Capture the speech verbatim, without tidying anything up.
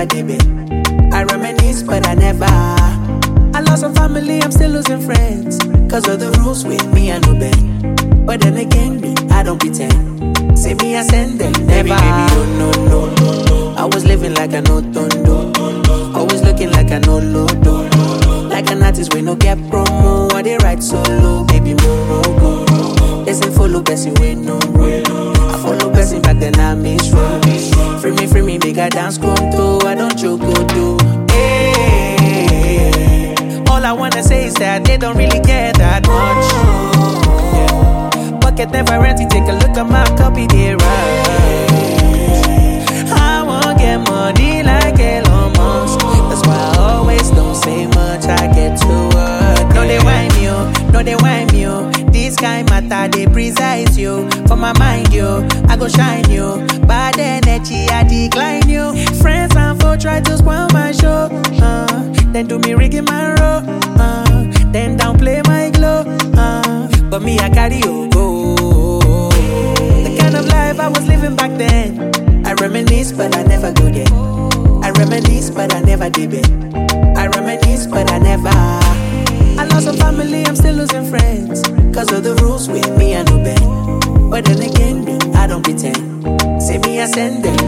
never did it. I reminisce, but I never. I lost some family, I'm still losing friends. Cause of the rules with me, I know bend. But then again, me, I don't pretend. Say me, I send them, never. Baby, baby, oh no, no, no, no. I was living like I know tondo. Always looking like I know lodo. Like an artist, we no get promo. I they write solo, baby, more. They say follow Bessie, we no road. I follow Bessie back then I miss road. Free me, free me, make a dance conto. I don't joke, go do. Hey, all I wanna say is that they don't really care that much. Yeah. Pocket never empty, take a look at my copy, they right. I won't get money like Elon Musk. That's why I always don't say much, I get to work. No, they whine you, no, they whine you. This kind matter, they precise you. For my mind, you, I go shine you. Bad energy, I decline you. Friends and foe try to spoil my show. Uh, then do me rigging my row. Uh, then downplay my glow. Uh, but me, I carry you go. The kind of life I was living back then. I reminisce, but I never go there. I reminisce, but I never did it. I reminisce, but I never. I lost some family, I'm still losing friends. Cause of the rules with me, I know bend. But then again, me, I don't pretend. Say me, I send them,